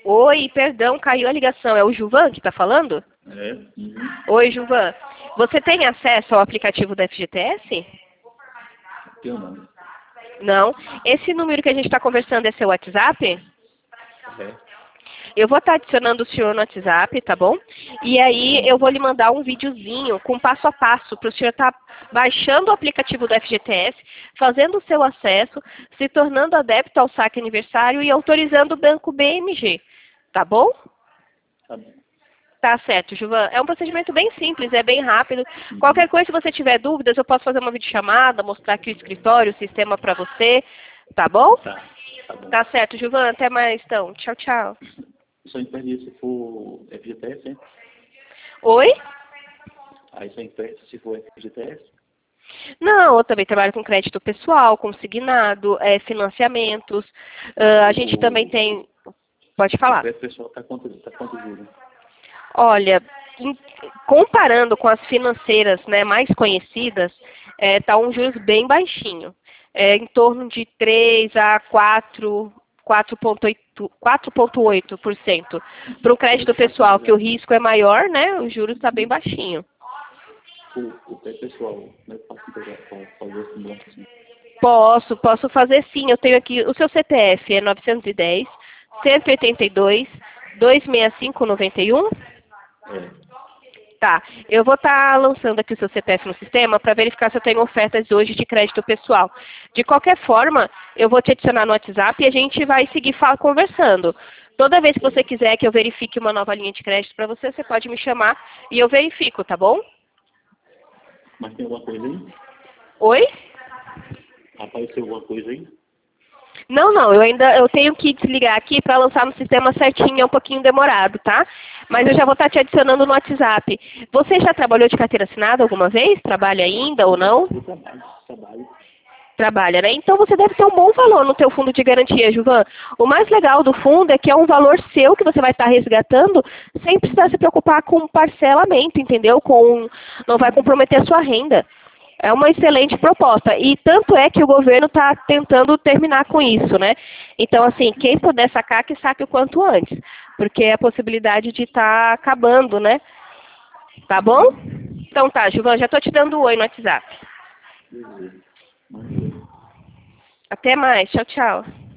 Oi, perdão, caiu a ligação. É o Gilvan que está falando? É. Uhum. Oi, Gilvan. Você tem acesso ao aplicativo da FGTS? Eu não. Não. Esse número que a gente está conversando é seu WhatsApp? É. Eu vou estar adicionando o senhor no WhatsApp, tá bom? E aí eu vou lhe mandar um videozinho com passo a passo para o senhor estar baixando o aplicativo do FGTS, fazendo o seu acesso, se tornando adepto ao saque aniversário e autorizando o Banco BMG, tá bom? Tá bom. Tá certo, Gilvan. É um procedimento bem simples, é bem rápido. Qualquer coisa, se você tiver dúvidas, eu posso fazer uma videochamada, mostrar aqui o escritório, o sistema para você, tá bom? Tá. Tá bom. Tá certo, Gilvan. Até mais, então. Tchau, tchau. Só impede se for FGTS, hein? Oi? Aí só impede se for FGTS. Não, eu também trabalho com crédito pessoal, consignado, financiamentos. A gente também tem... Pode O falar. crédito pessoal tá quanto juros? Olha, comparando com as financeiras, né, mais conhecidas, tá um juros bem baixinho. Em torno de 3 a 4,8%. Para o crédito pessoal, que o risco é maior, né, o juros está bem baixinho. O crédito pessoal, como é que faço para fazer esse banco assim? Posso fazer sim. Eu tenho aqui, o seu CPF é 910 182 265 91? É. Tá, eu vou estar lançando aqui o seu CPF no sistema para verificar se eu tenho ofertas hoje de crédito pessoal. De qualquer forma, eu vou te adicionar no WhatsApp e a gente vai seguir conversando. Toda vez que você quiser que eu verifique uma nova linha de crédito para você, você pode me chamar e eu verifico, tá bom? Mas tem alguma coisa aí? Oi? Apareceu alguma coisa aí? Não, eu tenho que desligar aqui para lançar no sistema certinho, é um pouquinho demorado, tá? Mas eu já vou estar te adicionando no WhatsApp. Você já trabalhou de carteira assinada alguma vez? Trabalha ainda ou não? Eu trabalho. Trabalha, né? Então você deve ter um bom valor no teu fundo de garantia, Gilvan. O mais legal do fundo é que é um valor seu que você vai estar resgatando sem precisar se preocupar com parcelamento, entendeu? Não vai comprometer a sua renda. É uma excelente proposta. E tanto é que o governo está tentando terminar com isso, né? Então, assim, quem puder sacar, que saque o quanto antes. Porque é a possibilidade de estar acabando, né? Tá bom? Então tá, Gilvan, já estou te dando um oi no WhatsApp. Beleza. Até mais. Tchau, tchau.